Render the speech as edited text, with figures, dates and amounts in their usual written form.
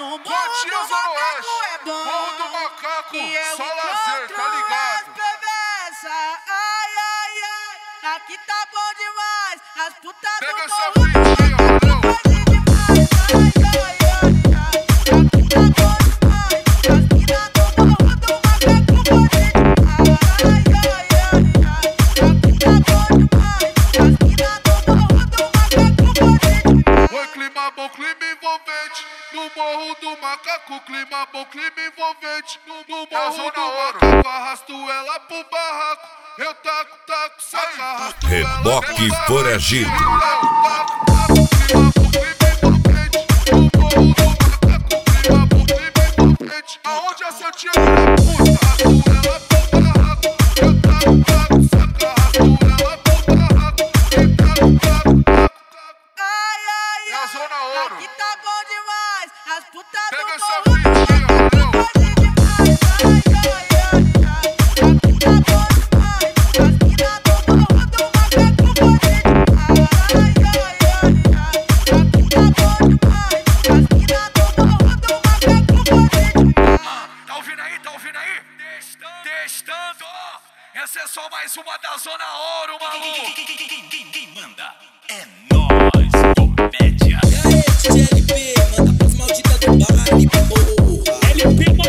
Cotia Zona Oeste, Morro do Macaco, só lazer, tá ligado? Ai, ai, ai, aqui tá bom demais. As putas do Pega essa morro fitinha, valeu? Clima envolvente, no Morro do Macaco, clima bom, clima envolvente, no Morro do Macaco, arrasto ela pro barraco, eu taco, saca, arrasto Reboque foragido. clima bom, clima envolvente, no Morro do Macaco, clima bom, clima envolvente, aonde a Santinha da puta, arrasto ela pro barraco, eu taco, saca, arrasto ela pro barraco, e taco. Zona Ouro. Aqui tá bom demais. As putas do Pega essa morro fitinha, valeu? Tá ouvindo aí? Tá ouvindo aí? Testando. Essa é só mais uma da Zona Ouro, maluco. Quem manda é nós, comédia. E aí, DJ LP, manda pras malditas do baile, porra. LP